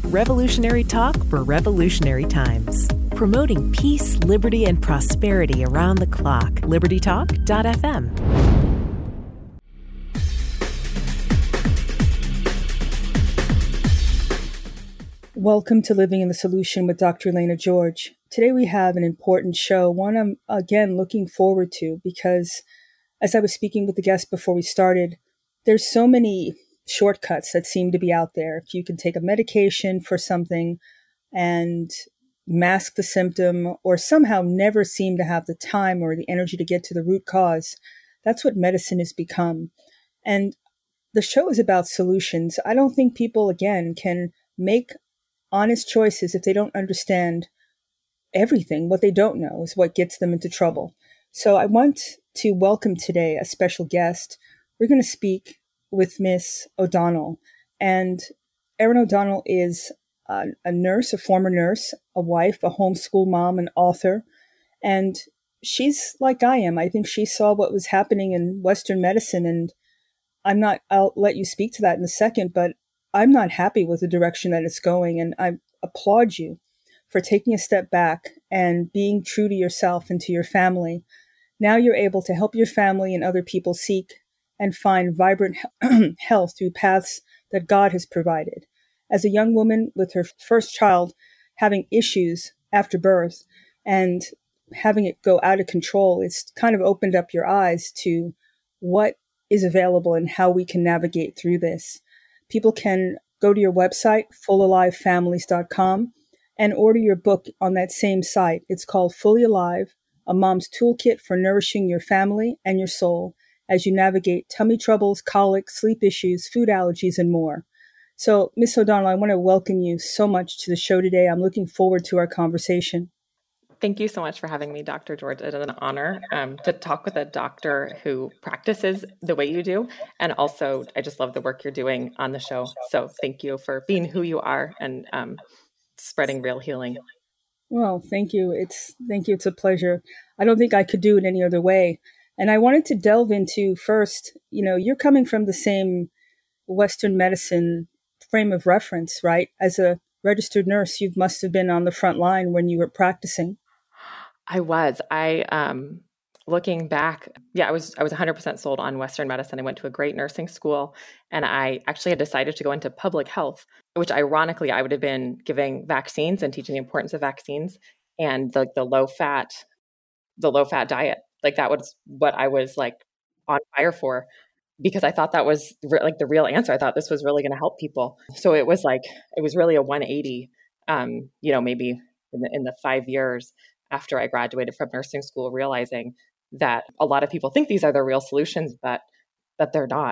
Revolutionary talk for revolutionary times. Promoting peace, liberty, and prosperity around the clock. LibertyTalk.fm. Welcome to Living in the Solution with Dr. Elena George. Today we have an important show, one I'm again looking forward to because as I was speaking with the guest before we started, there's so many shortcuts that seem to be out there. If you can take a medication for something and mask the symptom or somehow never seem to have the time or the energy to get to the root cause, that's what medicine has become. And the show is about solutions. I don't think people, again, can make honest choices if they don't understand everything. What they don't know is what gets them into trouble. So I want to welcome today a special guest. We're going to speak with Miss O'Donnell. And Erin O'Donnell is a nurse, a former nurse, a wife, a homeschool mom, an author. And she's like I am. I think she saw what was happening in Western medicine. And I'll let you speak to that in a second, but I'm not happy with the direction that it's going. And I applaud you for taking a step back and being true to yourself and to your family. Now you're able to help your family and other people seek and find vibrant health through paths that God has provided. As a young woman with her first child having issues after birth and having it go out of control, it's kind of opened up your eyes to what is available and how we can navigate through this. People can go to your website, fullalive.families.com, and order your book on that same site. It's called Fully Alive, A Mom's Toolkit for Nourishing Your Family and Your Soul as you navigate tummy troubles, colic, sleep issues, food allergies, and more. So, Miss O'Donnell, I want to welcome you so much to the show today. I'm looking forward to our conversation. Thank you so much for having me, Dr. George. It is an honor to talk with a doctor who practices the way you do. And also, I just love the work you're doing on the show. So thank you for being who you are and spreading real healing. Well, thank you. It's a pleasure. I don't think I could do it any other way. And I wanted to delve into first, you're coming from the same Western medicine frame of reference, right? As a registered nurse, you must have been on the front line when you were practicing. I was. Looking back, I was 100% sold on Western medicine. I went to a great nursing school, and I actually had decided to go into public health, which ironically, I would have been giving vaccines and teaching the importance of vaccines and the low fat diet. Like that was what I was like on fire for, because I thought that was like the real answer. I thought this was really going to help people. So it was really a 180, maybe in the 5 years after I graduated from nursing school, realizing that a lot of people think these are the real solutions, but that they're not.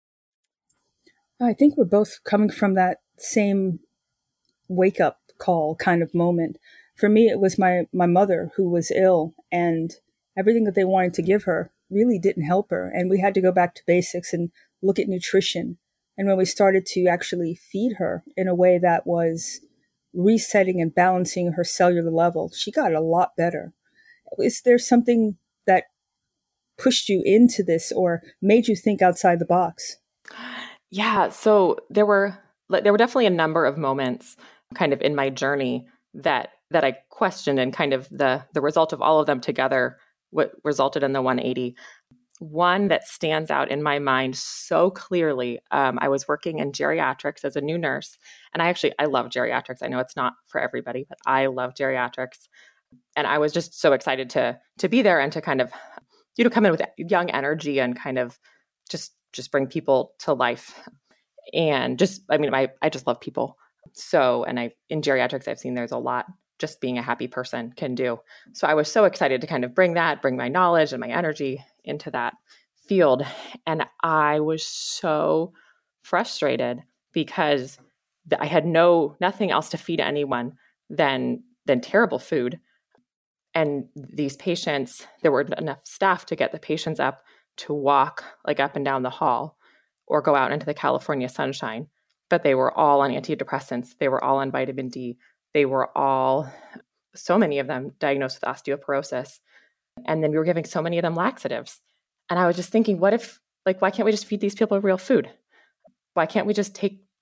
I think we're both coming from that same wake-up call kind of moment. For me, it was my mother who was ill, and everything that they wanted to give her really didn't help her. And we had to go back to basics and look at nutrition. And when we started to actually feed her in a way that was resetting and balancing her cellular level, she got a lot better. Is there something that pushed you into this or made you think outside the box? Yeah. So there were definitely a number of moments kind of in my journey that I questioned, and kind of the result of all of them together, what resulted in the 180. One that stands out in my mind so clearly, I was working in geriatrics as a new nurse, and I love geriatrics. I know it's not for everybody, but I love geriatrics. And I was just so excited to be there and to kind of, come in with young energy and kind of just bring people to life. And I just love people. So, and in geriatrics, I've seen there's a lot just being a happy person can do. So I was so excited to kind of bring my knowledge and my energy into that field. And I was so frustrated because I had nothing else to feed anyone than terrible food. And these patients, there were enough staff to get the patients up to walk like up and down the hall or go out into the California sunshine. But they were all on antidepressants. They were all on vitamin D. They were all, so many of them diagnosed with osteoporosis. And then we were giving so many of them laxatives. And I was just thinking, why can't we just feed these people real food? Why can't we just take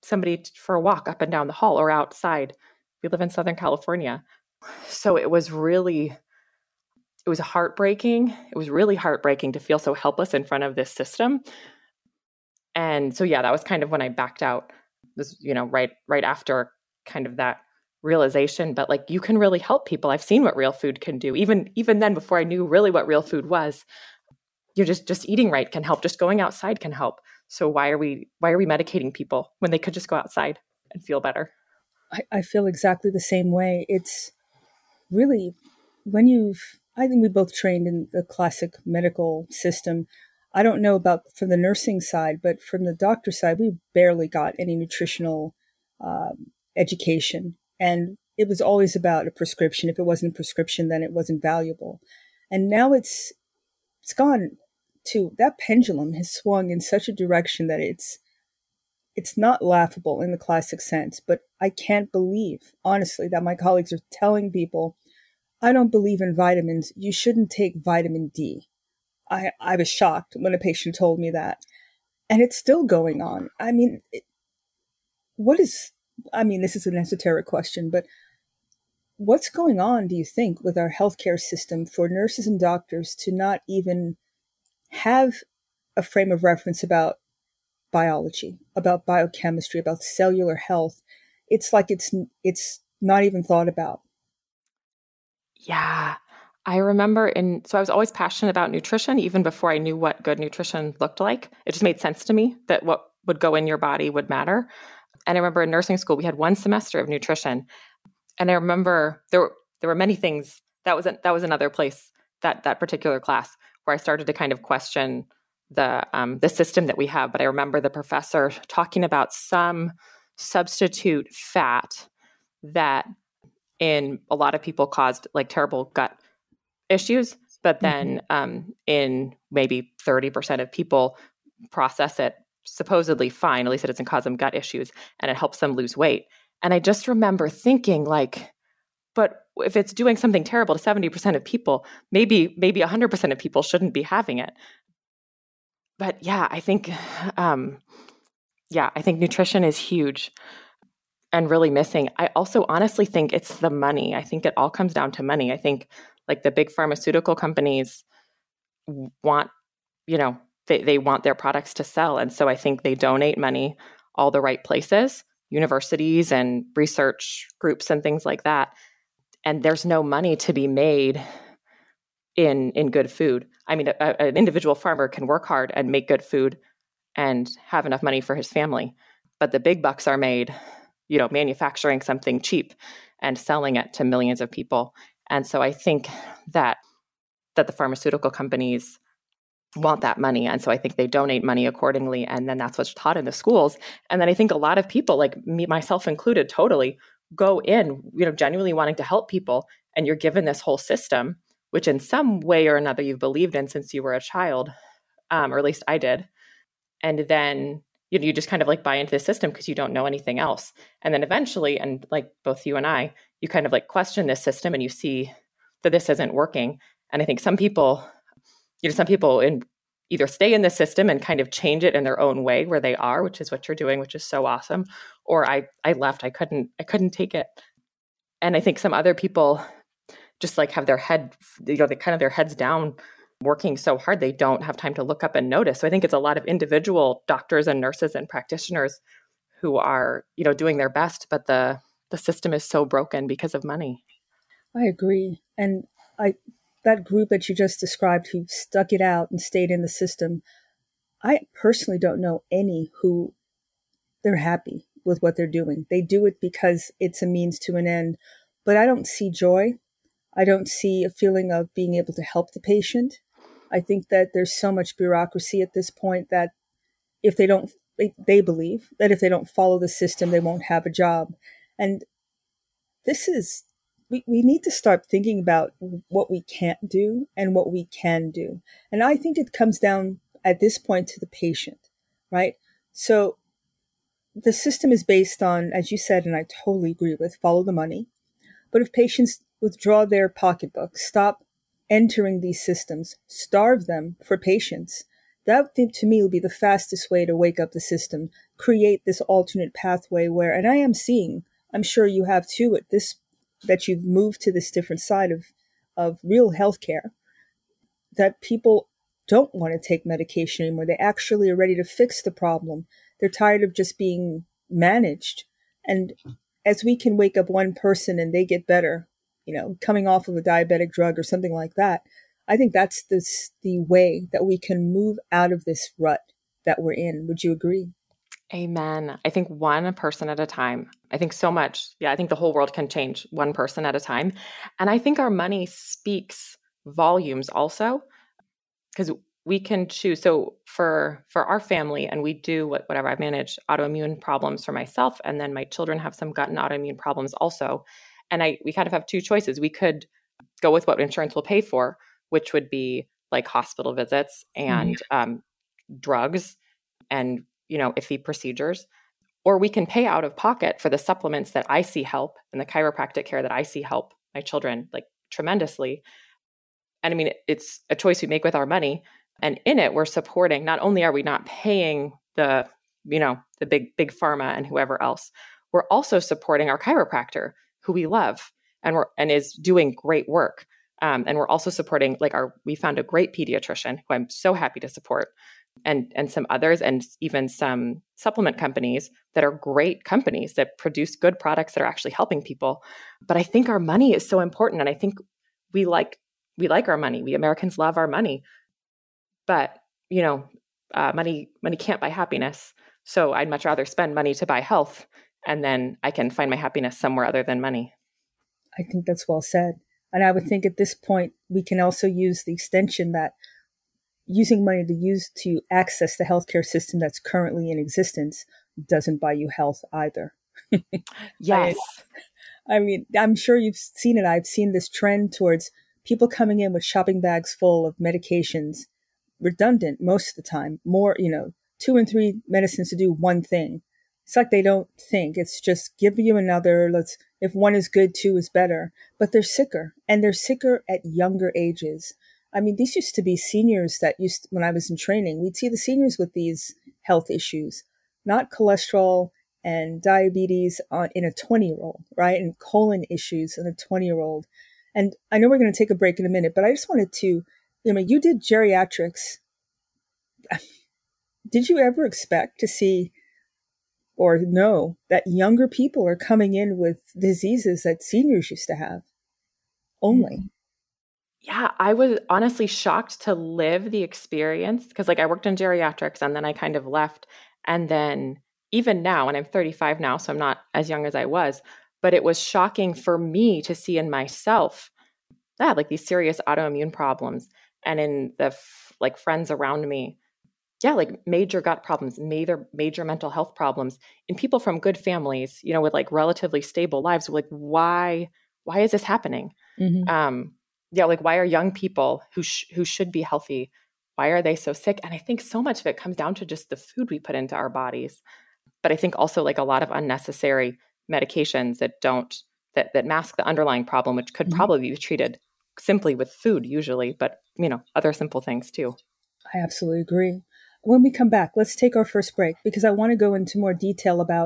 somebody for a walk up and down the hall or outside. We live in Southern California. So it was heartbreaking. It was really heartbreaking to feel so helpless in front of this system. And so, yeah, that was kind of when I backed out. This, right after kind of that realization. But like, you can really help people. I've seen what real food can do. Even then, before I knew really what real food was, you're just eating right can help. Just going outside can help. So why are we medicating people when they could just go outside and feel better? I feel exactly the same way. It's really I think we both trained in the classic medical system. I don't know about from the nursing side, but from the doctor side, we barely got any nutritional education. And it was always about a prescription. If it wasn't a prescription, then it wasn't valuable. And now it's gone to, that pendulum has swung in such a direction that it's not laughable in the classic sense. But I can't believe, honestly, that my colleagues are telling people, I don't believe in vitamins. You shouldn't take vitamin D. I was shocked when a patient told me that. And it's still going on. I mean, this is an esoteric question, but what's going on, do you think, with our healthcare system for nurses and doctors to not even have a frame of reference about biology, about biochemistry, about cellular health? It's like it's not even thought about. Yeah. I remember so I was always passionate about nutrition, even before I knew what good nutrition looked like. It just made sense to me that what would go in your body would matter. And I remember in nursing school, we had one semester of nutrition. And I remember there were many things. That was another place, that particular class, where I started to kind of question the system that we have. But I remember the professor talking about some substitute fat that in a lot of people caused like terrible gut issues, but then in maybe 30% of people process it supposedly fine. At least it doesn't cause them gut issues, and it helps them lose weight. And I just remember thinking like, but if it's doing something terrible to 70% of people, maybe 100% of people shouldn't be having it. But yeah, I think nutrition is huge and really missing. I also honestly think it's the money. I think it all comes down to money. I think like the big pharmaceutical companies want, they want their products to sell. And so I think they donate money all the right places, universities and research groups and things like that. And there's no money to be made in good food. I mean, an individual farmer can work hard and make good food and have enough money for his family. But the big bucks are made, manufacturing something cheap and selling it to millions of people. And so I think that the pharmaceutical companies want that money. And so I think they donate money accordingly. And then that's what's taught in the schools. And then I think a lot of people, like me, myself included, totally go in, genuinely wanting to help people. And you're given this whole system, which in some way or another you've believed in since you were a child, or at least I did. And then you just kind of like buy into the system because you don't know anything else. And then eventually, and like both you and I, you kind of like question this system and you see that this isn't working. And I think some people either stay in the system and kind of change it in their own way where they are, which is what you're doing, which is so awesome. Or I left, I couldn't take it. And I think some other people just like have their head, they kind of their heads down, working so hard, they don't have time to look up and notice. So I think it's a lot of individual doctors and nurses and practitioners who are, doing their best, but the system is so broken because of money. I agree. And that group that you just described who stuck it out and stayed in the system, I personally don't know any who they're happy with what they're doing. They do it because it's a means to an end, but I don't see joy. I don't see a feeling of being able to help the patient. I think that there's so much bureaucracy at this point that if they believe that if they don't follow the system, they won't have a job. And we need to start thinking about what we can't do and what we can do. And I think it comes down at this point to the patient, right? So the system is based on, as you said, and I totally agree with, follow the money. But if patients withdraw their pocketbook, stop entering these systems, starve them for patients, That to me would be the fastest way to wake up the system, create this alternate pathway where, and I am seeing, I'm sure you have too, at this, that you've moved to this different side of real healthcare, that people don't want to take medication anymore. They actually are ready to fix the problem. They're tired of just being managed. And as we can wake up one person and they get better, coming off of a diabetic drug or something like that, I think that's the way that we can move out of this rut that we're in. Would you agree? Amen. I think one person at a time. I think so much. Yeah, I think the whole world can change one person at a time. And I think our money speaks volumes also, because we can choose. So for our family, and we do whatever, I've managed autoimmune problems for myself, and then my children have some gut and autoimmune problems also. And we kind of have two choices. We could go with what insurance will pay for, which would be like hospital visits and drugs and, iffy procedures. Or we can pay out of pocket for the supplements that I see help and the chiropractic care that I see help my children like tremendously. And I mean, it's a choice we make with our money. And in it, we're supporting, not only are we not paying the big pharma and whoever else, we're also supporting our chiropractor who we love and is doing great work. And we're also supporting we found a great pediatrician who I'm so happy to support, and some others, and even some supplement companies that are great companies that produce good products that are actually helping people. But I think our money is so important. And I think we like our money. We Americans love our money, but money can't buy happiness. So I'd much rather spend money to buy health, and then I can find my happiness somewhere other than money. I think that's well said. And I would think at this point, we can also use the extension that using money to access the healthcare system that's currently in existence doesn't buy you health either. Yes. I mean, I'm sure you've seen it. I've seen this trend towards people coming in with shopping bags full of medications, redundant most of the time, more, 2 and 3 medicines to do one thing. It's like they don't think. It's just give you another. If one is good, 2 is better. But they're sicker, and they're sicker at younger ages. I mean, these used to be seniors when I was in training, we'd see the seniors with these health issues, not cholesterol and diabetes in a 20-year-old, right? And colon issues in a 20-year-old. And I know we're going to take a break in a minute, but I just wanted to, you did geriatrics. Did you ever expect to see or know that younger people are coming in with diseases that seniors used to have only? Yeah, I was honestly shocked to live the experience, because I worked in geriatrics and then I kind of left. And then even now, and I'm 35 now, so I'm not as young as I was, but it was shocking for me to see in myself these serious autoimmune problems, and in the friends around me. Yeah, major gut problems, major mental health problems in people from good families, with relatively stable lives. Why is this happening? Mm-hmm. Why are young people who should be healthy, why are they so sick? And I think so much of it comes down to just the food we put into our bodies. But I think also a lot of unnecessary medications that mask the underlying problem, which could probably be treated simply with food usually, but other simple things too. I absolutely agree. When we come back, let's take our first break, because I want to go into more detail about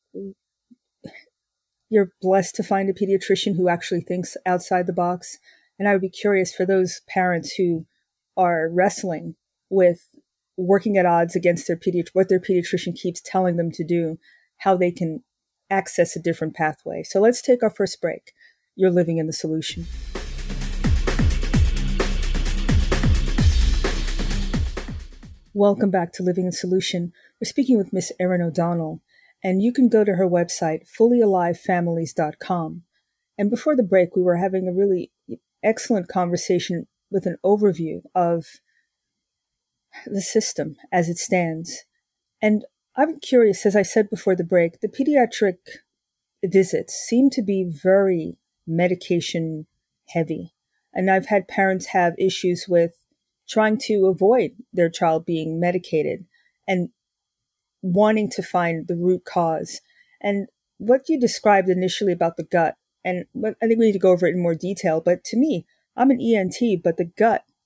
you're blessed to find a pediatrician who actually thinks outside the box. And I would be curious for those parents who are wrestling with working at odds against what their pediatrician keeps telling them to do, how they can access a different pathway. So let's take our first break. You're living in the solution. Welcome back to Living in Solution. We're speaking with Miss Erin O'Donnell, and you can go to her website, fullyalivefamilies.com. And before the break, we were having a really excellent conversation with an overview of the system as it stands. And I'm curious, as I said before the break, the pediatric visits seem to be very medication heavy. And I've had parents have issues with trying to avoid their child being medicated and wanting to find the root cause. And what you described initially about the gut, and I think we need to go over it in more detail, but to me, I'm an ENT, but the gut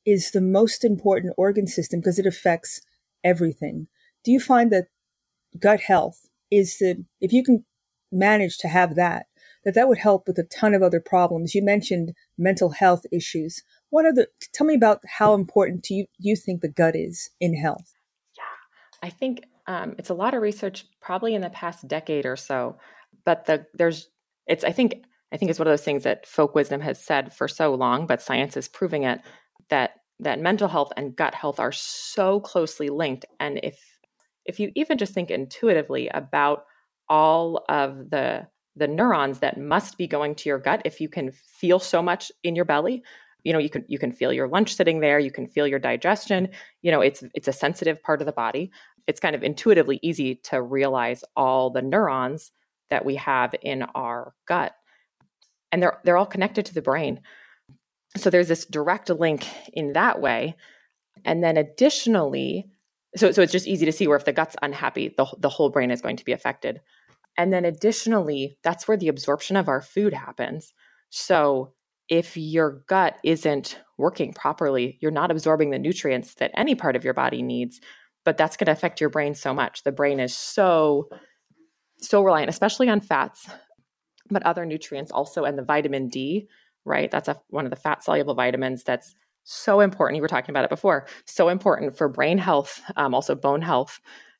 is the most important organ system because it affects everything. Do you find that gut health if you can manage to have that would help with a ton of other problems? You mentioned mental health issues. Tell me about how important you think the gut is in health? Yeah, I think it's a lot of research probably in the past decade or so, but I think it's one of those things that folk wisdom has said for so long, but science is proving it, that mental health and gut health are so closely linked. And if you even just think intuitively about all of the neurons that must be going to your gut, if you can feel so much in your belly, you can feel your lunch sitting there, you can feel your digestion, it's a sensitive part of the body. It's kind of intuitively easy to realize all the neurons that we have in our gut. And they're all connected to the brain. So there's this direct link in that way. And then additionally, so it's just easy to see where if the gut's unhappy, the whole brain is going to be affected. And then additionally, that's where the absorption of our food happens. So if your gut isn't working properly, you're not absorbing the nutrients that any part of your body needs, but that's going to affect your brain so much. The brain is so reliant, especially on fats, but other nutrients also, and the vitamin D, right? That's one of the fat-soluble vitamins that's so important. You were talking about it before. So important for brain health, also bone health.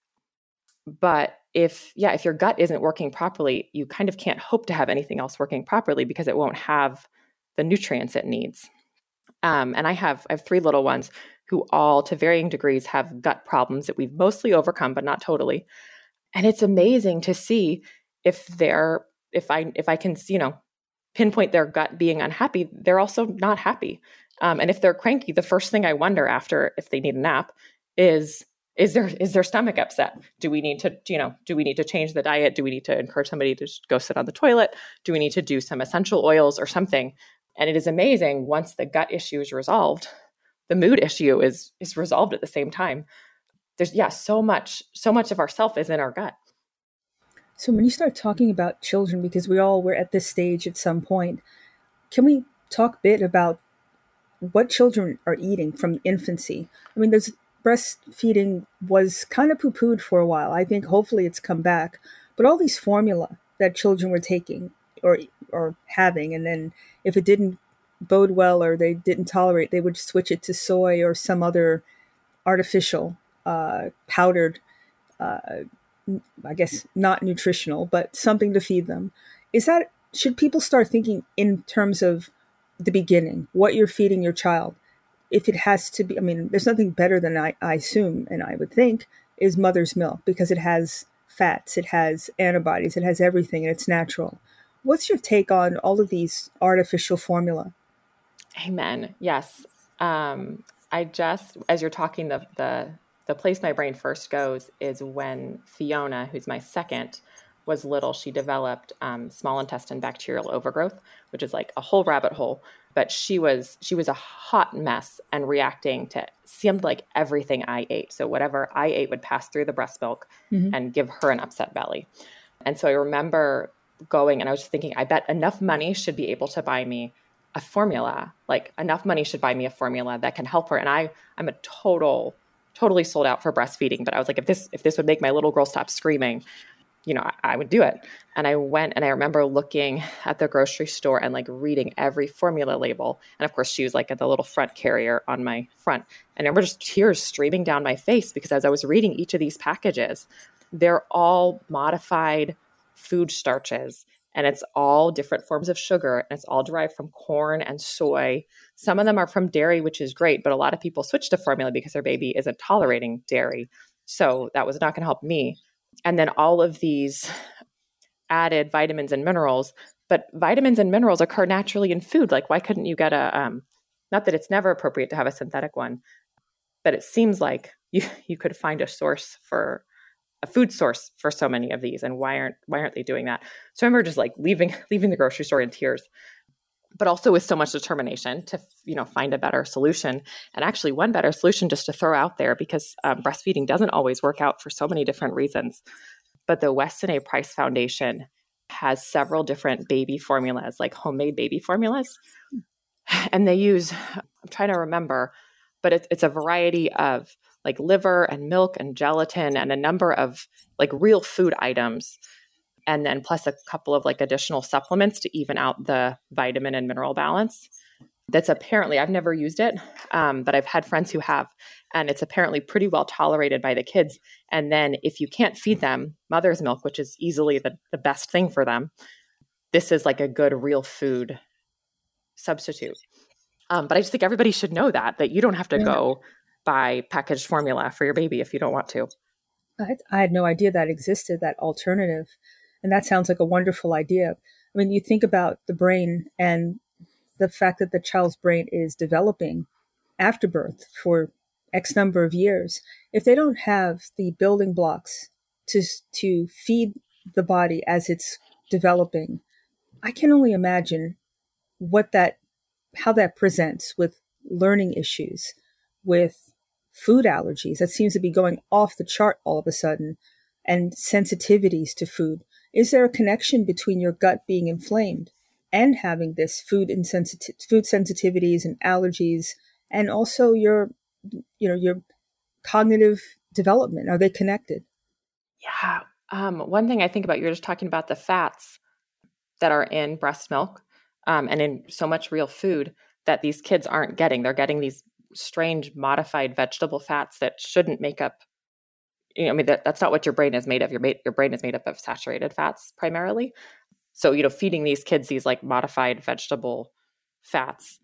But if your gut isn't working properly, you kind of can't hope to have anything else working properly because it won't have the nutrients it needs. And I have 3 little ones who all, to varying degrees, have gut problems that we've mostly overcome, but not totally. And it's amazing to see if I can, pinpoint their gut being unhappy, they're also not happy. And if they're cranky, the first thing I wonder after, if they need a nap, is their stomach upset? Do we need to change the diet? Do we need to encourage somebody to just go sit on the toilet? Do we need to do some essential oils or something? And it is amazing, once the gut issue is resolved, the mood issue is resolved at the same time. There's so much of ourself is in our gut. So when you start talking about children, because we all were at this stage at some point, can we talk a bit about what children are eating from infancy? I mean, breastfeeding was kind of poo-pooed for a while. I think hopefully it's come back. But all these formula that children were taking or having, and then if it didn't bode well or they didn't tolerate, they would switch it to soy or some other artificial powdered, I guess not nutritional, but something to feed them. Should people start thinking in terms of the beginning, what you're feeding your child? If it has to be, I mean, there's nothing better than I assume, and I would think, is mother's milk, because it has fats, it has antibodies, it has everything, and it's natural. What's your take on all of these artificial formula? Amen. Yes. As you're talking, the place my brain first goes is when Fiona, who's my second, was little. She developed small intestine bacterial overgrowth, which is like a whole rabbit hole. But she was a hot mess and reacting to, seemed like everything I ate. So whatever I ate would pass through the breast milk and give her an upset belly. And so I remember going and I was just thinking, I bet enough money should be able to buy me a formula. Like enough money should buy me a formula that can help her. And I'm a totally sold out for breastfeeding. But I was like, if this would make my little girl stop screaming, I would do it. And I went and I remember looking at the grocery store and like reading every formula label. And of course she was like at the little front carrier on my front. And I remember just tears streaming down my face because as I was reading each of these packages, they're all modified food starches and it's all different forms of sugar and it's all derived from corn and soy. Some of them are from dairy, which is great, but a lot of people switch to formula because their baby isn't tolerating dairy. So that was not going to help me. And then all of these added vitamins and minerals, but vitamins and minerals occur naturally in food. Like why couldn't you get not that it's never appropriate to have a synthetic one, but it seems like you could find a food source for so many of these. And why aren't they doing that? So I remember just like leaving the grocery store in tears, but also with so much determination to, find a better solution. And actually one better solution just to throw out there, because breastfeeding doesn't always work out for so many different reasons. But the Weston A. Price Foundation has several different baby formulas, like homemade baby formulas. And they use, I'm trying to remember, but it's a variety of like liver and milk and gelatin and a number of like real food items. And then plus a couple of like additional supplements to even out the vitamin and mineral balance. That's apparently, I've never used it, but I've had friends who have, and it's apparently pretty well tolerated by the kids. And then if you can't feed them mother's milk, which is easily the best thing for them, this is like a good real food substitute. But I just think everybody should know that you don't have to go buy packaged formula for your baby if you don't want to. I had no idea that existed, that alternative. And that sounds like a wonderful idea. I mean, you think about the brain and the fact that the child's brain is developing after birth for X number of years. If they don't have the building blocks to feed the body as it's developing, I can only imagine how that presents with learning issues, with food allergies. That seems to be going off the chart all of a sudden, and sensitivities to food. Is there a connection between your gut being inflamed and having this food sensitivities and allergies, and also your cognitive development? Are they connected? Yeah. One thing I think about, you're just talking about the fats that are in breast milk and in so much real food that these kids aren't getting. They're getting these strange modified vegetable fats that shouldn't make up. That's not what your brain is made of. Your brain is made up of saturated fats primarily. So, feeding these kids these like modified vegetable fats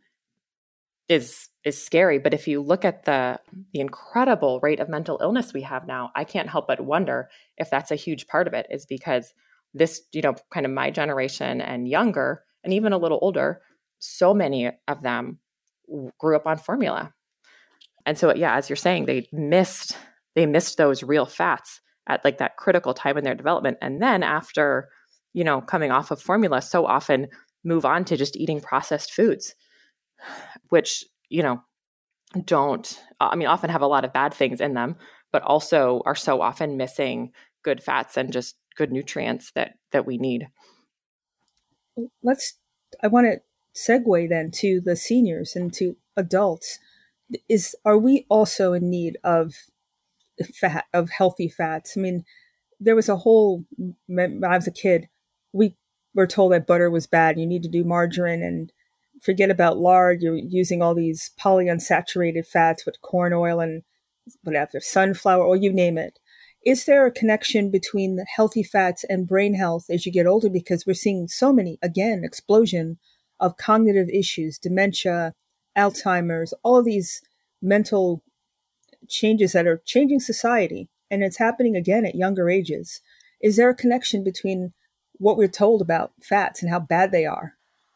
is scary. But if you look at the incredible rate of mental illness we have now, I can't help but wonder if that's a huge part of it, is because this, kind of my generation and younger, and even a little older, so many of them grew up on formula. And so, yeah, as you're saying, they missed those real fats at like that critical time in their development. And then after, coming off of formula, so often move on to just eating processed foods, which, often have a lot of bad things in them, but also are so often missing good fats and just good nutrients that we need. I want to segue then to the seniors and to adults. Are we also in need of healthy fats? I mean, there was when I was a kid, we were told that butter was bad. You need to do margarine and forget about lard. You're using all these polyunsaturated fats with corn oil and whatever, sunflower oil, you name it. Is there a connection between the healthy fats and brain health as you get older? Because we're seeing so many, again, explosion of cognitive issues, dementia, Alzheimer's, all of these mental changes that are changing society, and it's happening again at younger ages. Is there a connection between what we're told about fats and how bad they are?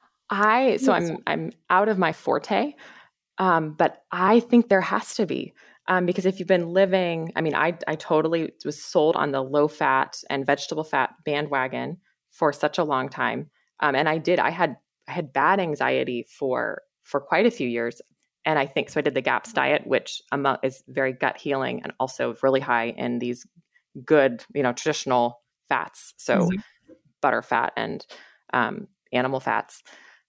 I'm out of my forte, but I think there has to be, because if you've been living, I totally was sold on the low fat and vegetable fat bandwagon for such a long time, and I had bad anxiety for quite a few years. And I think, so I did the GAPS diet, which is very gut healing and also really high in these good, traditional fats. So butter fat and animal fats.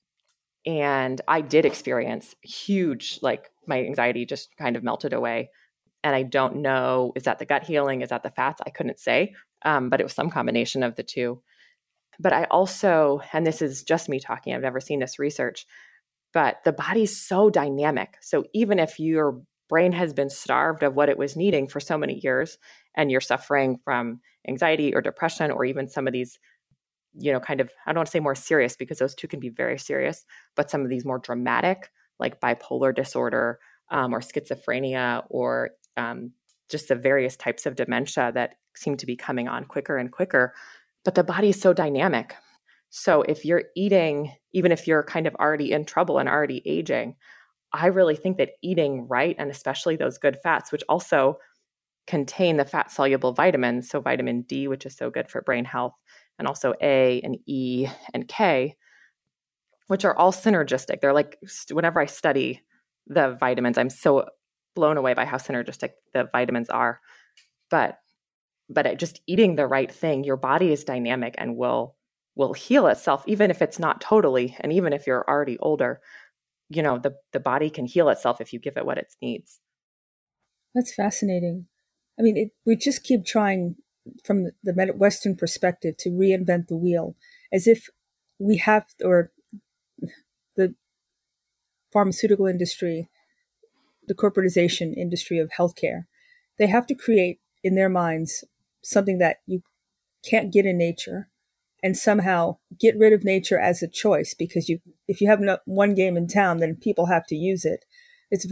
And I did experience huge, like my anxiety just kind of melted away. And I don't know, is that the gut healing? Is that the fats? I couldn't say, but it was some combination of the two. But I also, and this is just me talking, I've never seen this research, but the body's so dynamic. So even if your brain has been starved of what it was needing for so many years, and you're suffering from anxiety or depression, or even some of these, kind of, I don't want to say more serious because those two can be very serious, but some of these more dramatic, like bipolar disorder or schizophrenia, or just the various types of dementia that seem to be coming on quicker and quicker. But the body is so dynamic. So if you're eating, even if you're kind of already in trouble and already aging, I really think that eating right, and especially those good fats, which also contain the fat-soluble vitamins, so vitamin D, which is so good for brain health, and also A and E and K, which are all synergistic. They're like, whenever I study the vitamins, I'm so blown away by how synergistic the vitamins are. But just eating the right thing, your body is dynamic and will heal itself, even if it's not totally, and even if you're already older. the body can heal itself if you give it what it needs. That's fascinating. I mean, we just keep trying from the Western perspective to reinvent the wheel, as if we have, or the pharmaceutical industry, the corporatization industry of healthcare, they have to create in their minds something that you can't get in nature, and somehow get rid of nature as a choice, because if you have one game in town, then people have to use it. It's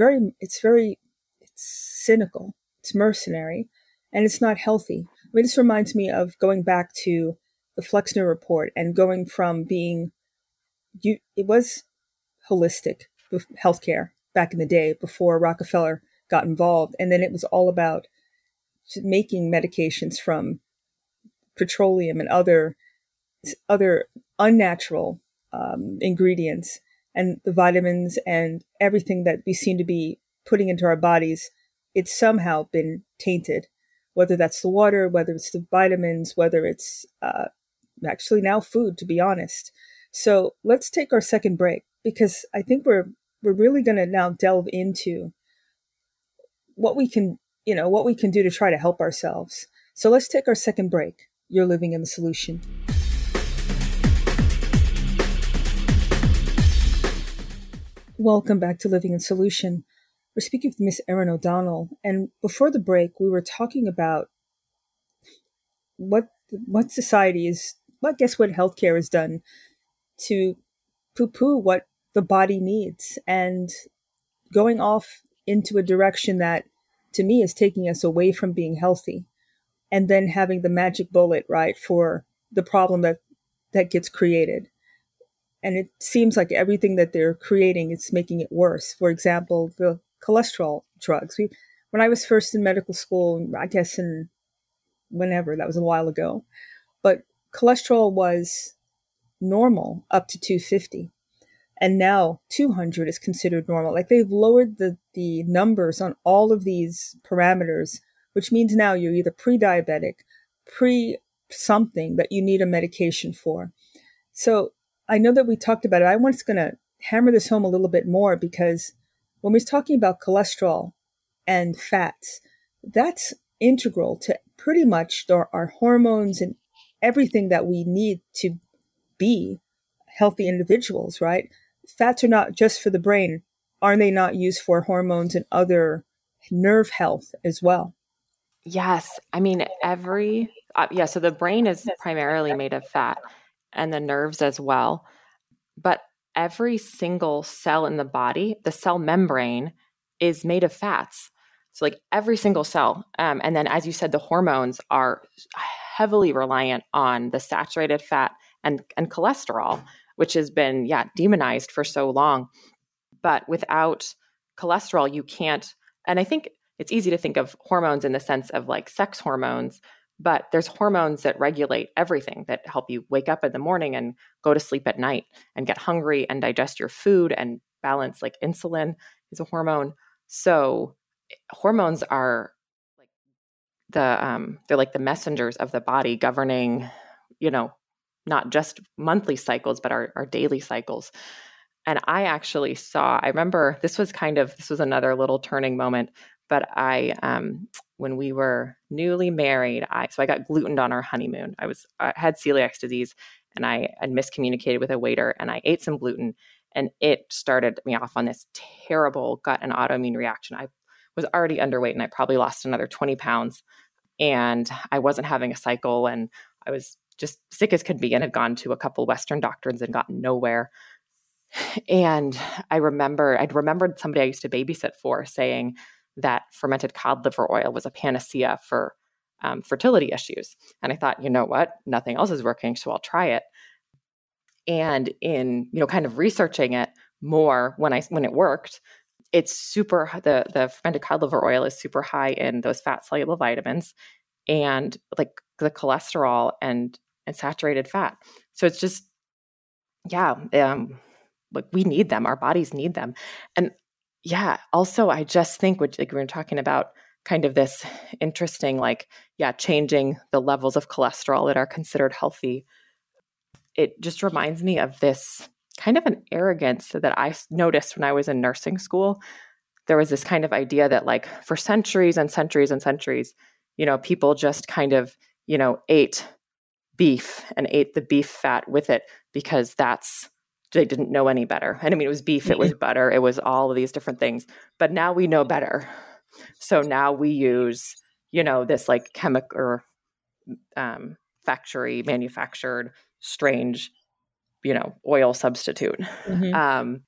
cynical, it's mercenary, and it's not healthy. I mean, this reminds me of going back to the Flexner report and going from being, it was holistic healthcare back in the day before Rockefeller got involved. And then it was all about making medications from petroleum and other unnatural ingredients, and the vitamins and everything that we seem to be putting into our bodies. It's somehow been tainted, whether that's the water, whether it's the vitamins, whether it's actually now food, to be honest. So let's take our second break, because I think we're really going to now delve into what we can do to try to help ourselves. So let's take our second break. You're living in the solution. Welcome back to Living in Solution. We're speaking with Miss Erin O'Donnell, and before the break, we were talking about what society is, what healthcare has done to poo-poo what the body needs, and going off into a direction that, to me, is taking us away from being healthy, and then having the magic bullet, right, for the problem that gets created. And it seems like everything that they're creating is making it worse. For example, the cholesterol drugs. When I was first in medical school, I guess whenever, that was a while ago, but cholesterol was normal up to 250. And now 200 is considered normal. Like, they've lowered the numbers on all of these parameters, which means now you're either pre-diabetic, pre-something that you need a medication for. So I know that we talked about it. I was going to hammer this home a little bit more, because when we're talking about cholesterol and fats, that's integral to pretty much our hormones and everything that we need to be healthy individuals, right? Fats are not just for the brain. Are they not used for hormones and other nerve health as well? Yes. I mean, so the brain is primarily made of fat, and the nerves as well. But every single cell in the body, the cell membrane, is made of fats. So like every single cell. And then, as you said, the hormones are heavily reliant on the saturated fat and cholesterol, which has been, demonized for so long. But without cholesterol, you can't. And I think it's easy to think of hormones in the sense of like sex hormones, but there's hormones that regulate everything, that help you wake up in the morning and go to sleep at night and get hungry and digest your food and balance. Like insulin is a hormone. So hormones are like they're like the messengers of the body, governing, not just monthly cycles, but our daily cycles. And I remember this was another little turning moment, but when we were newly married, I got glutened on our honeymoon. I had celiac disease, and I had miscommunicated with a waiter, and I ate some gluten, and it started me off on this terrible gut and autoimmune reaction. I was already underweight, and I probably lost another 20 pounds, and I wasn't having a cycle, and I was just sick as could be, and had gone to a couple Western doctors and gotten nowhere. And I'd remembered somebody I used to babysit for saying that fermented cod liver oil was a panacea for fertility issues. And I thought, you know what, nothing else is working, so I'll try it. And in, kind of researching it more, when it worked, it's the fermented cod liver oil is super high in those fat soluble vitamins and like the cholesterol and saturated fat. So it's just, like we need them, our bodies need them. And also I just think, which like we were talking about, kind of this interesting, changing the levels of cholesterol that are considered healthy. It just reminds me of this kind of an arrogance that I noticed when I was in nursing school. There was this kind of idea that like for centuries and centuries and centuries, people just kind of, ate beef and ate the beef fat with it because they didn't know any better. And I mean, it was beef, it was butter, it was all of these different things. But now we know better. So now we use, this like chemical or factory manufactured strange, oil substitute. And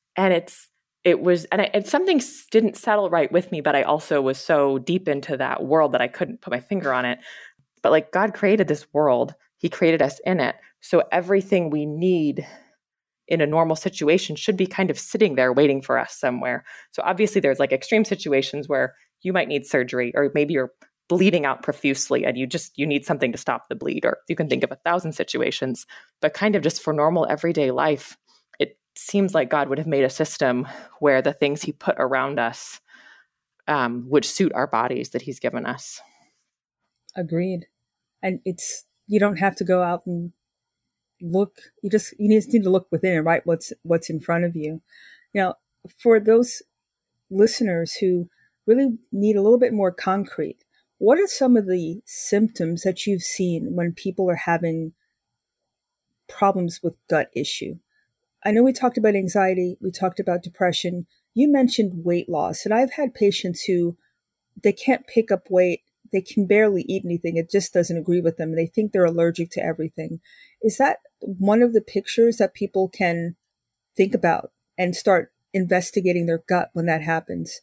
something didn't settle right with me, but I also was so deep into that world that I couldn't put my finger on it. But like God created this world, He created us in it. So everything we need in a normal situation should be kind of sitting there waiting for us somewhere. So obviously there's like extreme situations where you might need surgery, or maybe you're bleeding out profusely and you need something to stop the bleed, or you can think of 1,000 situations, but kind of just for normal everyday life, it seems like God would have made a system where the things He put around us would suit our bodies that He's given us. Agreed. And you don't have to go out and look, you just need to look within and right what's in front of you. For those listeners who really need a little bit more concrete, what are some of the symptoms that you've seen when people are having problems with gut issue? I know we talked about anxiety, we talked about depression, you mentioned weight loss, and I've had patients who they can't pick up weight, they can barely eat anything, it just doesn't agree with them, and they think they're allergic to everything. Is that one of the pictures that people can think about and start investigating their gut when that happens?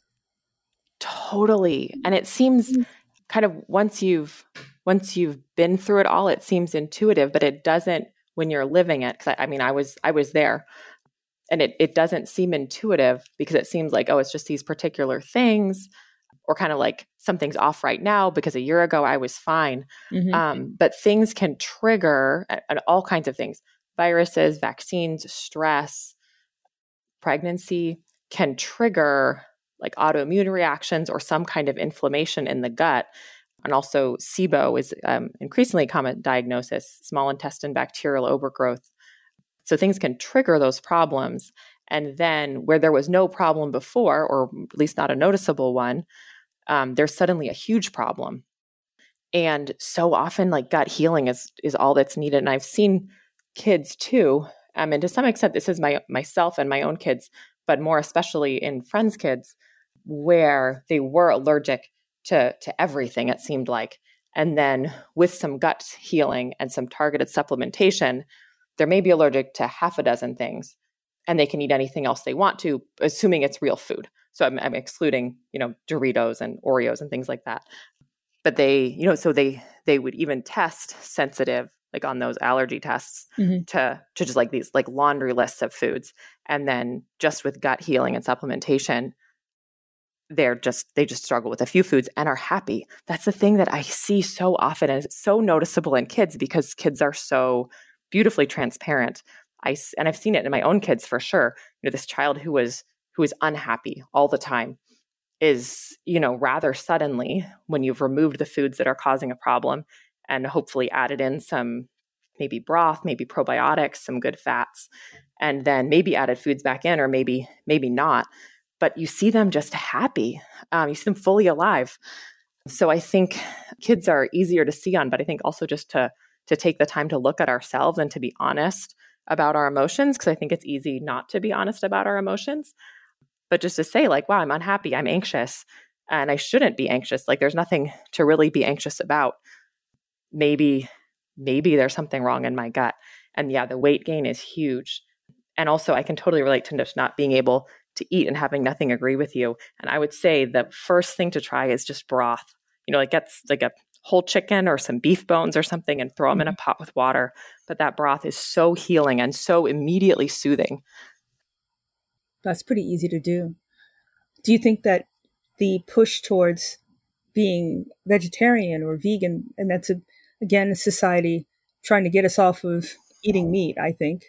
Totally. And it seems kind of once you've been through it all, it seems intuitive, but it doesn't when you're living it. Because I was there, and it doesn't seem intuitive because it seems like, oh, it's just these particular things, or kind of like something's off right now because a year ago I was fine. But things can trigger and all kinds of things. Viruses, vaccines, stress, pregnancy can trigger like autoimmune reactions or some kind of inflammation in the gut. And also SIBO is increasingly common diagnosis, small intestine bacterial overgrowth. So things can trigger those problems. And then where there was no problem before, or at least not a noticeable one, there's suddenly a huge problem. And so often like gut healing is all that's needed. And I've seen kids too, and to some extent this is myself and my own kids, but more especially in friends' kids, where they were allergic to everything, it seemed like. And then with some gut healing and some targeted supplementation, they may be allergic to half a dozen things, and they can eat anything else they want to, assuming it's real food. So I'm excluding, Doritos and Oreos and things like that. But they would even test sensitive, like on those allergy tests, to just like these like laundry lists of foods. And then just with gut healing and supplementation, they just struggle with a few foods and are happy. That's the thing that I see so often, and it's so noticeable in kids because kids are so beautifully transparent. And I've seen it in my own kids for sure. This child who was unhappy all the time is, rather suddenly, when you've removed the foods that are causing a problem and hopefully added in some maybe broth, maybe probiotics, some good fats, and then maybe added foods back in, or maybe not. But you see them just happy. You see them fully alive. So I think kids are easier to see on, but I think also just to take the time to look at ourselves and to be honest about our emotions, because I think it's easy not to be honest about our emotions. But just to say like, wow, I'm unhappy, I'm anxious, and I shouldn't be anxious. Like there's nothing to really be anxious about. Maybe there's something wrong in my gut. And yeah, the weight gain is huge. And also I can totally relate to just not being able to eat and having nothing agree with you. And I would say the first thing to try is just broth. Like gets like a whole chicken or some beef bones or something and throw them in a pot with water. But that broth is so healing and so immediately soothing. That's pretty easy to do. Do you think that the push towards being vegetarian or vegan, and that's again a society trying to get us off of eating meat, I think,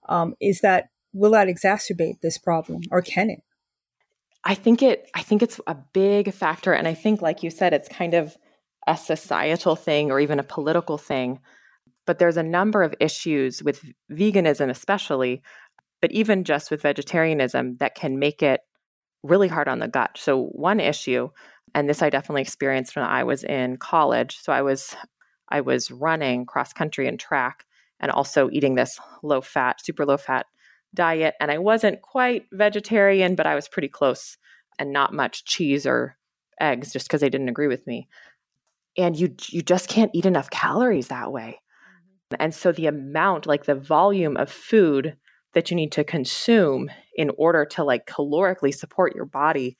will that exacerbate this problem, or can it? I think it's a big factor. And I think, like you said, it's kind of a societal thing or even a political thing. But there's a number of issues with veganism, especially, But even just with vegetarianism, that can make it really hard on the gut. So one issue, and this I definitely experienced when I was in college. So I was running cross country and track and also eating this low fat, super low fat diet. And I wasn't quite vegetarian, but I was pretty close, and not much cheese or eggs just because they didn't agree with me. And you just can't eat enough calories that way. Mm-hmm. And so the amount, like the volume of food that you need to consume in order to like calorically support your body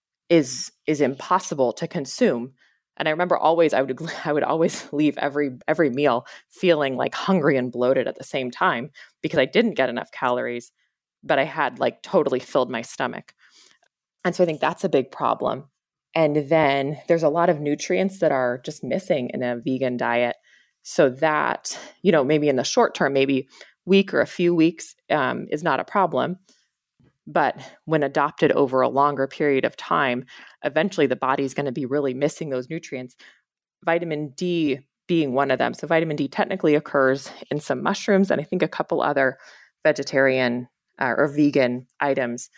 is impossible to consume. And I remember I would always leave every meal feeling like hungry and bloated at the same time because I didn't get enough calories, but I had like totally filled my stomach. And so I think that's a big problem. And then there's a lot of nutrients that are just missing in a vegan diet. So that, maybe in the short term, maybe week or a few weeks is not a problem. But when adopted over a longer period of time, eventually the body is going to be really missing those nutrients. Vitamin D being one of them. So vitamin D technically occurs in some mushrooms and I think a couple other vegetarian or vegan items.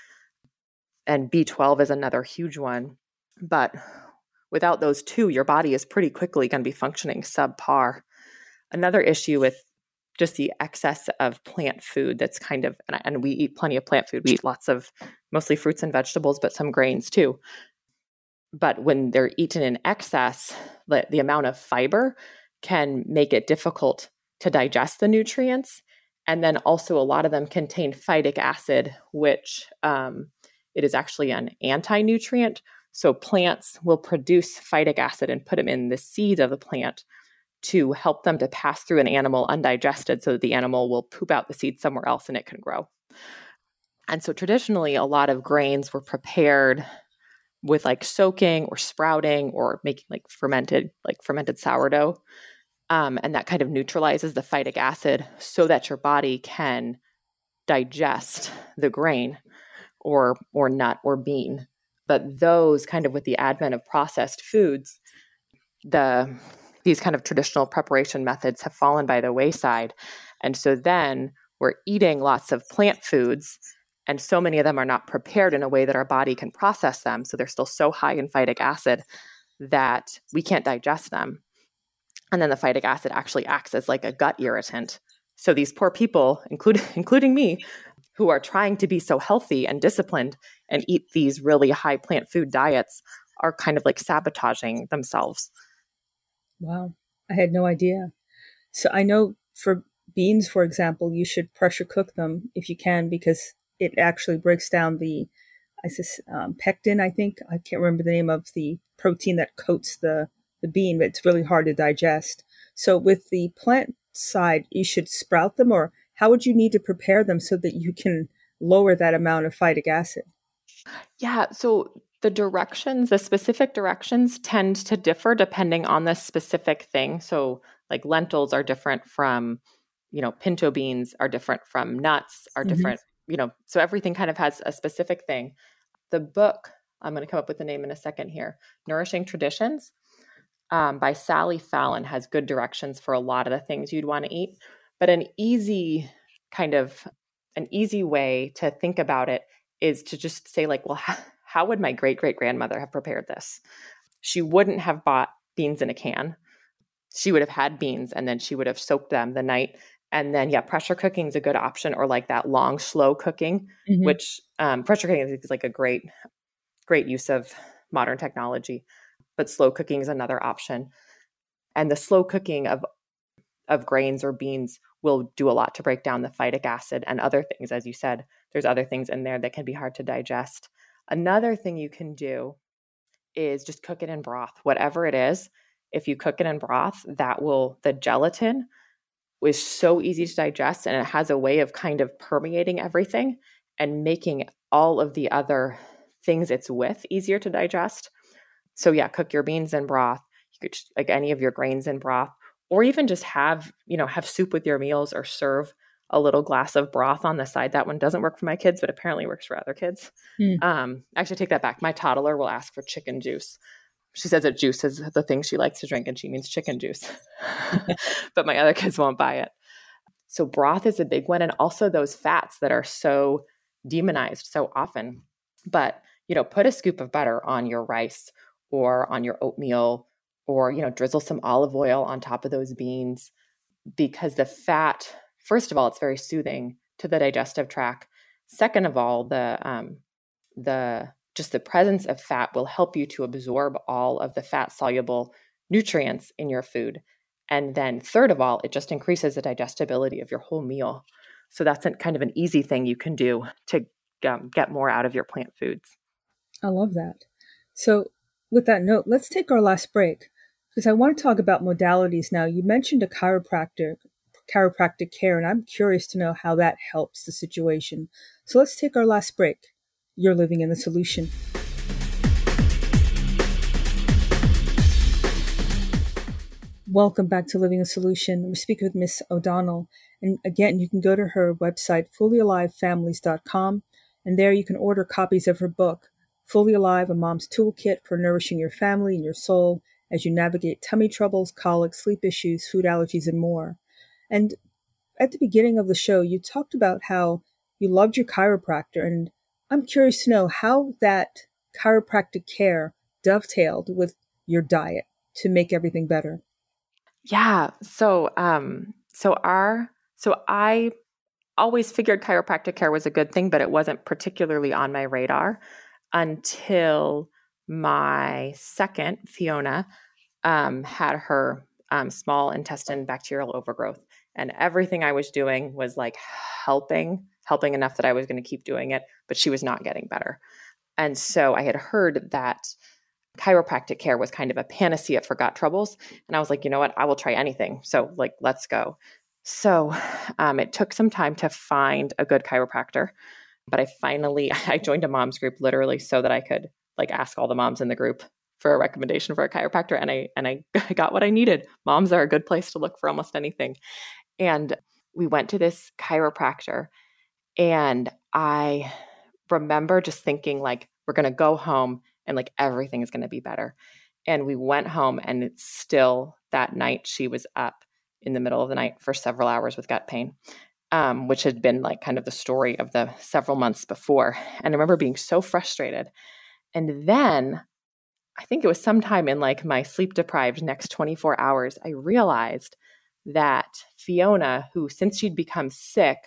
And B12 is another huge one. But without those two, your body is pretty quickly going to be functioning subpar. Another issue with just the excess of plant food that's kind of, and we eat plenty of plant food. We eat lots of mostly fruits and vegetables, but some grains too. But when they're eaten in excess, the amount of fiber can make it difficult to digest the nutrients. And then also a lot of them contain phytic acid, which it is actually an anti-nutrient. So plants will produce phytic acid and put them in the seeds of the plant to help them to pass through an animal undigested so that the animal will poop out the seed somewhere else and it can grow. And so traditionally, a lot of grains were prepared with like soaking or sprouting or making like fermented sourdough. And that kind of neutralizes the phytic acid so that your body can digest the grain or nut or bean. But those kind of with the advent of processed foods, these kind of traditional preparation methods have fallen by the wayside. And so then we're eating lots of plant foods, and so many of them are not prepared in a way that our body can process them. So they're still so high in phytic acid that we can't digest them. And then the phytic acid actually acts as like a gut irritant. So these poor people, including me, who are trying to be so healthy and disciplined and eat these really high plant food diets, are kind of like sabotaging themselves. Wow. I had no idea. So I know for beans, for example, you should pressure cook them if you can, because it actually breaks down the pectin, I think. I can't remember the name of the protein that coats the bean, but it's really hard to digest. So with the plant side, you should sprout them, or how would you need to prepare them so that you can lower that amount of phytic acid? Yeah. So the specific directions tend to differ depending on the specific thing. So like lentils are different from, pinto beans are different from nuts, are different, so everything kind of has a specific thing. The book, I'm going to come up with the name in a second here, Nourishing Traditions by Sally Fallon, has good directions for a lot of the things you'd want to eat. But an easy way to think about it is to just say like, well, how would my great-great-grandmother have prepared this? She wouldn't have bought beans in a can. She would have had beans and then she would have soaked them the night. And then, pressure cooking is a good option, or like that long, slow cooking, which pressure cooking is like a great use of modern technology. But slow cooking is another option. And the slow cooking of grains or beans will do a lot to break down the phytic acid and other things. As you said, there's other things in there that can be hard to digest. Another thing you can do is just cook it in broth, whatever it is. If you cook it in broth, the gelatin is so easy to digest, and it has a way of kind of permeating everything and making all of the other things it's with easier to digest. So cook your beans in broth. You could like any of your grains in broth, or even just have soup with your meals, or serve a little glass of broth on the side. That one doesn't work for my kids, but apparently works for other kids. Actually, take that back. My toddler will ask for chicken juice. She says that juice is the thing she likes to drink, and she means chicken juice. But my other kids won't buy it. So broth is a big one. And also those fats that are so demonized so often. But, put a scoop of butter on your rice or on your oatmeal, or, drizzle some olive oil on top of those beans, because the fat, first of all, it's very soothing to the digestive tract. Second of all, just the presence of fat will help you to absorb all of the fat soluble nutrients in your food. And then third of all, it just increases the digestibility of your whole meal. So that's kind of an easy thing you can do to get more out of your plant foods. I love that. So with that note, let's take our last break, because I want to talk about modalities now. You mentioned a chiropractic care, and I'm curious to know how that helps the situation. So let's take our last break. You're living in the solution. Welcome back to Living the Solution. We're speaking with Miss O'Donnell. And again, you can go to her website, fullyalivefamilies.com, and there you can order copies of her book, Fully Alive, A Mom's Toolkit for Nourishing Your Family and Your Soul as You Navigate Tummy Troubles, Colic, Sleep Issues, Food Allergies, and more. And at the beginning of the show, you talked about how you loved your chiropractor, and I'm curious to know how that chiropractic care dovetailed with your diet to make everything better. Yeah. So I always figured chiropractic care was a good thing, but it wasn't particularly on my radar until my second, Fiona, had her small intestine bacterial overgrowth. And everything I was doing was like helping enough that I was going to keep doing it, but she was not getting better. And so I had heard that chiropractic care was kind of a panacea for gut troubles. And I was like, you know what, I will try anything. So let's go. So it took some time to find a good chiropractor, but I joined a mom's group literally so that I could ask all the moms in the group for a recommendation for a chiropractor. And I got what I needed. Moms are a good place to look for almost anything. And we went to this chiropractor, and I remember just thinking we're going to go home and everything is going to be better. And we went home, and it's still that night she was up in the middle of the night for several hours with gut pain, which had been kind of the story of the several months before. And I remember being so frustrated. And then I think it was sometime in my sleep deprived next 24 hours, I realized that Fiona, who since she'd become sick,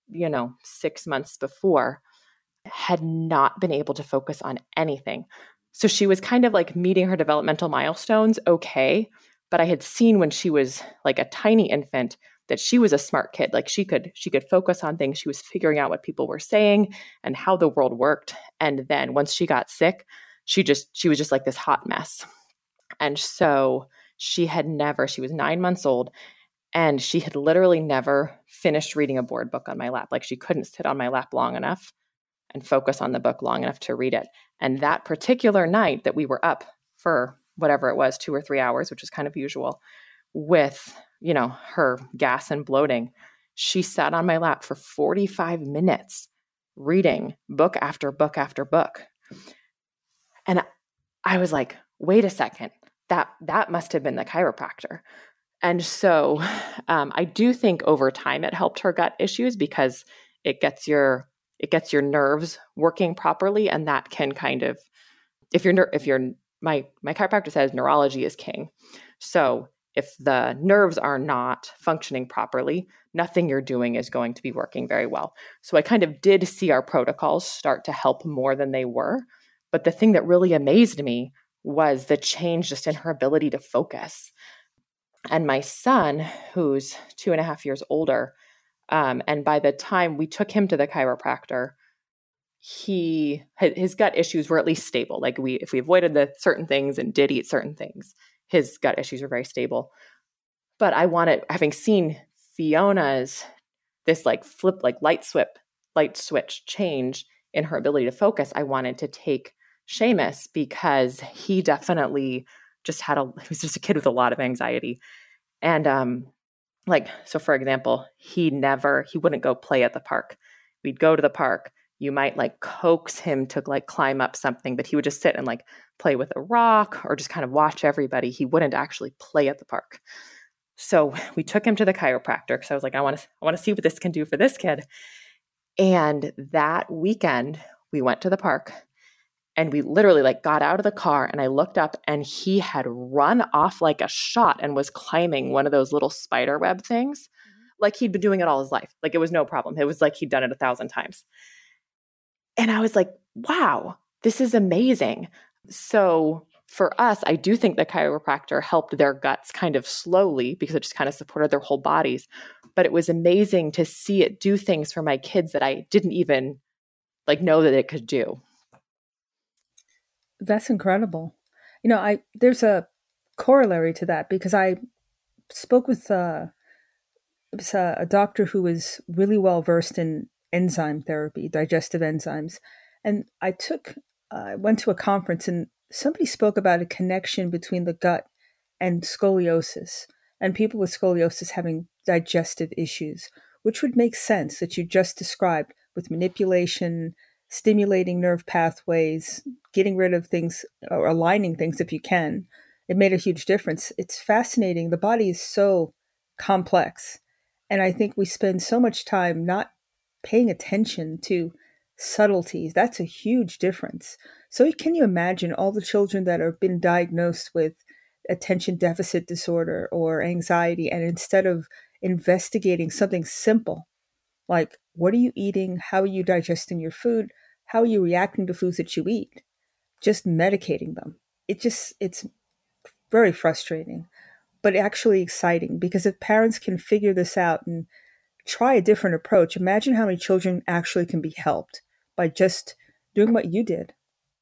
6 months before, had not been able to focus on anything. So she was kind of meeting her developmental milestones okay, but I had seen when she was a tiny infant that she was a smart kid. She could focus on things. She was figuring out what people were saying and how the world worked. And then once she got sick, she was just this hot mess. And so she was 9 months old, and she had literally never finished reading a board book on my lap. She couldn't sit on my lap long enough and focus on the book long enough to read it. And that particular night that we were up for whatever it was, 2 or 3 hours, which is kind of usual, with, her gas and bloating, she sat on my lap for 45 minutes reading book after book after book. And I was like, wait a second, that must have been the chiropractor. And so I do think over time it helped her gut issues, because it gets your nerves working properly, and that can kind of, my chiropractor says neurology is king. So if the nerves are not functioning properly, nothing you're doing is going to be working very well. So I kind of did see our protocols start to help more than they were. But the thing that really amazed me was the change just in her ability to focus. And my son, who's 2.5 years older, and by the time we took him to the chiropractor, his gut issues were at least stable. If we avoided the certain things and did eat certain things, his gut issues were very stable. But having seen Fiona's this light switch change in her ability to focus, I wanted to take Seamus, because he definitely just he was just a kid with a lot of anxiety. And so for example, he wouldn't go play at the park. We'd go to the park. You might coax him to climb up something, but he would just sit and play with a rock or just kind of watch everybody. He wouldn't actually play at the park. So we took him to the chiropractor because I was like, I want to see what this can do for this kid. And that weekend we went to the park and we literally like got out of the car and I looked up and he had run off like a shot and was climbing one of those little spider web things. Like he'd been doing it all his life. Like it was no problem. It was like he'd done it 1,000 times. And I was like, wow, this is amazing. So for us, I do think the chiropractor helped their guts kind of slowly because it just kind of supported their whole bodies. But it was amazing to see it do things for my kids that I didn't even like know that it could do. That's incredible. There's a corollary to that because I spoke with a doctor who was really well versed in enzyme therapy, digestive enzymes. And I went to a conference and somebody spoke about a connection between the gut and scoliosis and people with scoliosis having digestive issues, which would make sense that you just described with manipulation, stimulating nerve pathways, getting rid of things or aligning things if you can. It made a huge difference. It's fascinating. The body is so complex. And I think we spend so much time not paying attention to subtleties. That's a huge difference. So can you imagine all the children that have been diagnosed with attention deficit disorder or anxiety, and instead of investigating something simple, like what are you eating? How are you digesting your food? How are you reacting to foods that you eat? Just medicating them. It's very frustrating, but actually exciting because if parents can figure this out and try a different approach, imagine how many children actually can be helped by just doing what you did.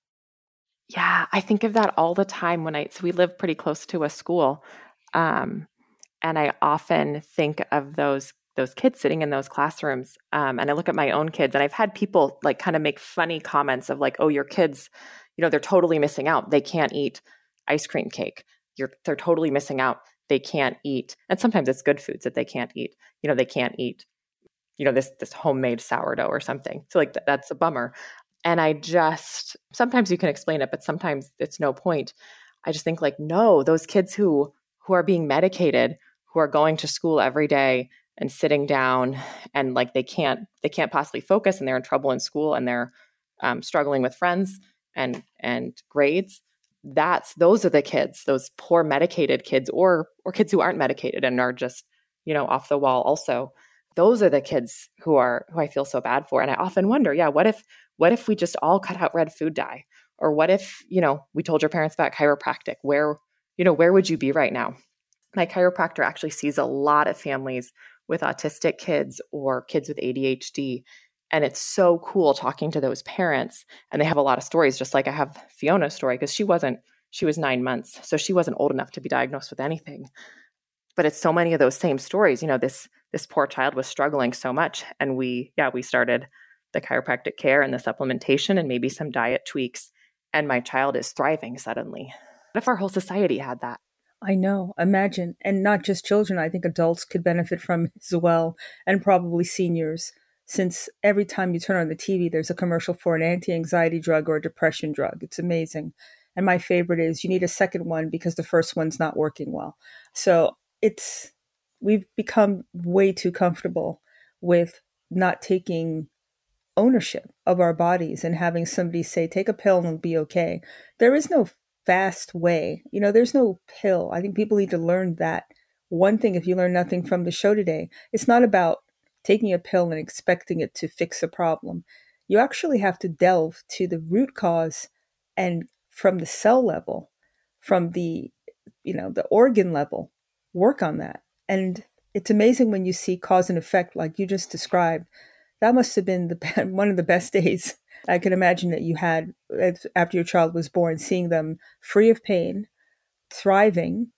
Yeah, I think of that all the time so we live pretty close to a school. And I often think of those kids sitting in those classrooms. And I look at my own kids and I've had people like kind of make funny comments of like, oh, your kids, they're totally missing out. They can't eat ice cream cake. They're totally missing out. They can't eat. And sometimes it's good foods that they can't eat. They can't eat, this homemade sourdough or something. So like that's a bummer. And sometimes you can explain it, but sometimes it's no point. I just think like, no, those kids who are being medicated, who are going to school every day and sitting down and like they can't possibly focus and they're in trouble in school and they're struggling with friends and grades. Those are the kids, those poor medicated kids or kids who aren't medicated and are just, off the wall also. Those are the kids who I feel so bad for. And I often wonder, what if we just all cut out red food dye? Or what if, we told your parents about chiropractic? Where would you be right now? My chiropractor actually sees a lot of families with autistic kids or kids with ADHD. And it's so cool talking to those parents. And they have a lot of stories, just like I have Fiona's story, because she was 9 months. So she wasn't old enough to be diagnosed with anything. But it's so many of those same stories. This poor child was struggling so much. And we started the chiropractic care and the supplementation and maybe some diet tweaks. And my child is thriving suddenly. What if our whole society had that? I know. Imagine. And not just children. I think adults could benefit from it as well. And probably seniors. Since every time you turn on the TV, there's a commercial for an anti-anxiety drug or a depression drug. It's amazing. And my favorite is you need a second one because the first one's not working well. So we've become way too comfortable with not taking ownership of our bodies and having somebody say, take a pill and it'll be okay. There is no fast way. There's no pill. I think people need to learn that. One thing, if you learn nothing from the show today, it's not about taking a pill and expecting it to fix a problem. You actually have to delve to the root cause and from the cell level, from the organ level, work on that. And it's amazing when you see cause and effect like you just described. That must have been one of the best days I can imagine that you had after your child was born, seeing them free of pain, thriving,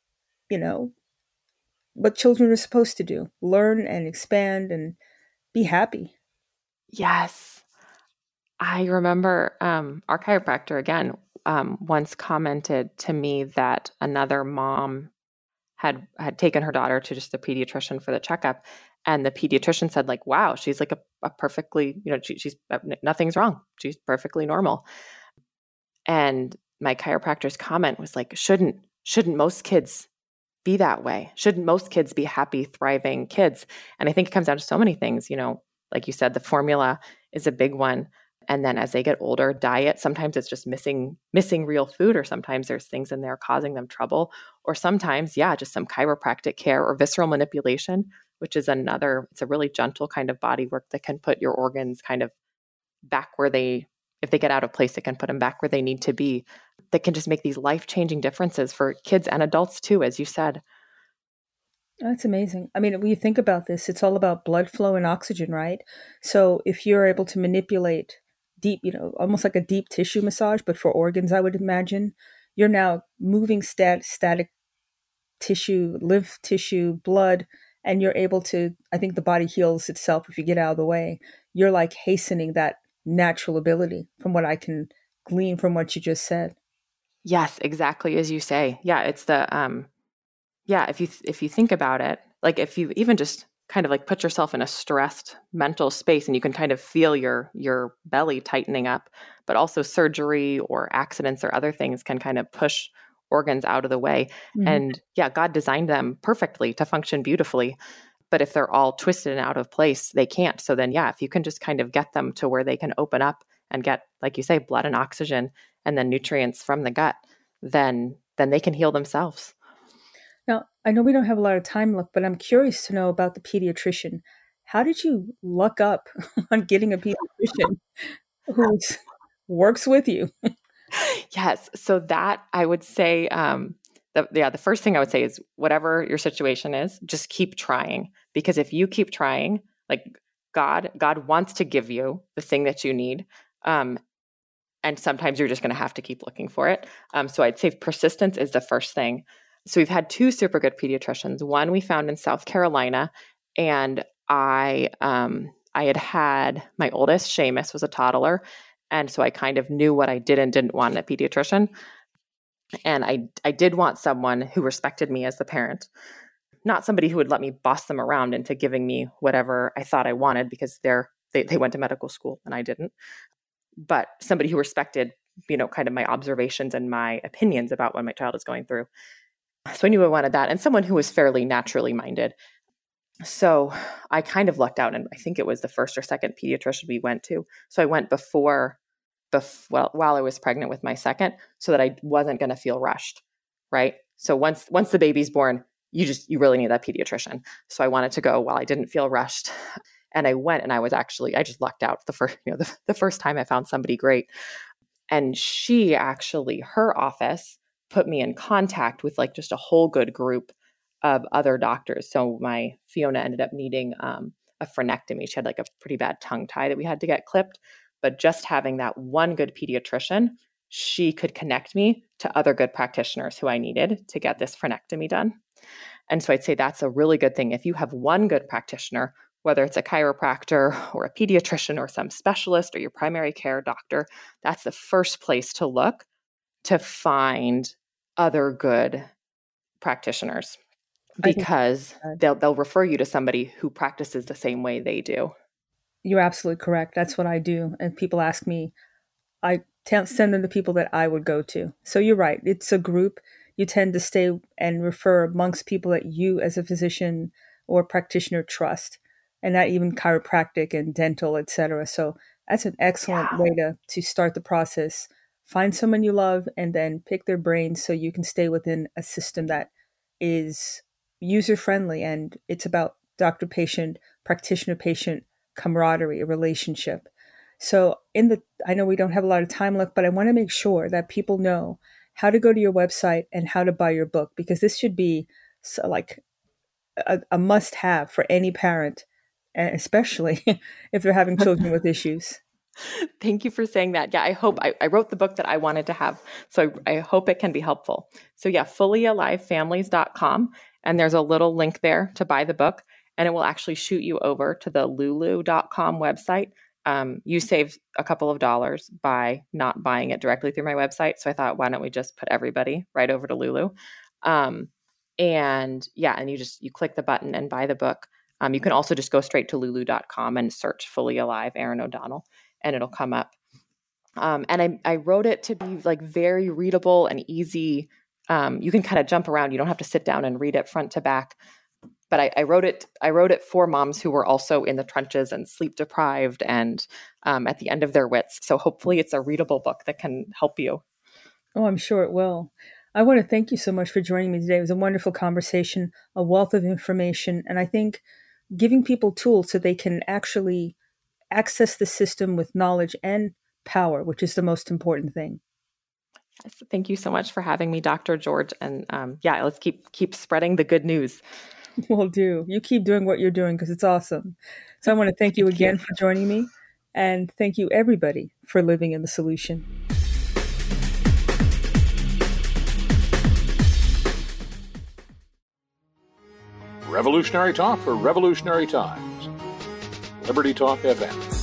what children are supposed to do, learn and expand and be happy. Yes. I remember our chiropractor, again, once commented to me that another mom had taken her daughter to just the pediatrician for the checkup. And the pediatrician said like, wow, she's like a perfectly, she's nothing's wrong. She's perfectly normal. And my chiropractor's comment was like, shouldn't most kids be that way? Shouldn't most kids be happy, thriving kids? And I think it comes down to so many things, like you said, the formula is a big one. And then as they get older, diet, sometimes it's just missing real food, or sometimes there's things in there causing them trouble. Or sometimes, just some chiropractic care or visceral manipulation, which is it's a really gentle kind of body work that can put your organs kind of back where if they get out of place, it can put them back where they need to be. That can just make these life-changing differences for kids and adults too, as you said. That's amazing. I mean, when you think about this, it's all about blood flow and oxygen, right? So if you're able to manipulate deep, almost like a deep tissue massage, but for organs, I would imagine, you're now moving static tissue, lymph tissue, blood, and you're able to, I think the body heals itself if you get out of the way. You're like hastening that natural ability from what I can glean from what you just said. Yes, exactly as you say. Yeah, it's the if you think about it, like if you even just kind of like put yourself in a stressed mental space and you can kind of feel your belly tightening up, but also surgery or accidents or other things can kind of push organs out of the way. Mm-hmm. And God designed them perfectly to function beautifully. But if they're all twisted and out of place, they can't. So then, if you can just kind of get them to where they can open up and get, like you say, blood and oxygen and then nutrients from the gut, then they can heal themselves. Now, I know we don't have a lot of time left, but I'm curious to know about the pediatrician. How did you luck up on getting a pediatrician who works with you? Yes. So that I would say, the first thing I would say is whatever your situation is, just keep trying. Because if you keep trying, like God wants to give you the thing that you need. And sometimes you're just going to have to keep looking for it. So I'd say persistence is the first thing. So we've had two super good pediatricians. One we found in South Carolina, and I had my oldest, Seamus, was a toddler. And so I kind of knew what I did and didn't want in a pediatrician. And I did want someone who respected me as the parent, not somebody who would let me boss them around into giving me whatever I thought I wanted because they went to medical school and I didn't, but somebody who respected, kind of my observations and my opinions about what my child is going through. So I knew I wanted that, and someone who was fairly naturally minded. So I kind of lucked out, and I think it was the first or second pediatrician we went to. So I went while I was pregnant with my second, so that I wasn't going to feel rushed, right? So once the baby's born, you really need that pediatrician. So I wanted to go while I didn't feel rushed, and I went, and I just lucked out the first time I found somebody great, and her office put me in contact with like just a whole good group of other doctors. So my Fiona ended up needing a frenectomy. She had like a pretty bad tongue tie that we had to get clipped. But just having that one good pediatrician, she could connect me to other good practitioners who I needed to get this frenectomy done. And so I'd say that's a really good thing. If you have one good practitioner, whether it's a chiropractor or a pediatrician or some specialist or your primary care doctor, that's the first place to look to find other good practitioners, because they'll refer you to somebody who practices the same way they do. You're absolutely correct. That's what I do. And people ask me, I send them to people that I would go to. So you're right. It's a group. You tend to stay and refer amongst people that you as a physician or practitioner trust, and not even chiropractic and dental, etc. So that's an excellent way to start the process. Find someone you love and then pick their brains so you can stay within a system that is user-friendly, and it's about doctor-patient, practitioner-patient camaraderie, a relationship. So I know we don't have a lot of time left, but I want to make sure that people know how to go to your website and how to buy your book, because this should be like a must-have for any parent, especially if they're having children with issues. Thank you for saying that. Yeah, I hope I wrote the book that I wanted to have. So I hope it can be helpful. So fullyalivefamilies.com. And there's a little link there to buy the book, and it will actually shoot you over to the lulu.com website. You save a couple of dollars by not buying it directly through my website. So I thought, why don't we just put everybody right over to Lulu? And you click the button and buy the book. You can also just go straight to lulu.com and search Fully Alive Erin O'Donnell, and it'll come up. And I wrote it to be like very readable and easy You can kind of jump around. You don't have to sit down and read it front to back. But I wrote it for moms who were also in the trenches and sleep deprived and at the end of their wits. So hopefully it's a readable book that can help you. Oh, I'm sure it will. I want to thank you so much for joining me today. It was a wonderful conversation, a wealth of information, and I think giving people tools so they can actually access the system with knowledge and power, which is the most important thing. Yes, thank you so much for having me, Dr. George. And let's keep spreading the good news. Will do. You keep doing what you're doing because it's awesome. So I want to thank you again for joining me, and thank you everybody for living in the solution. Revolutionary Talk for Revolutionary Times. Liberty Talk FM.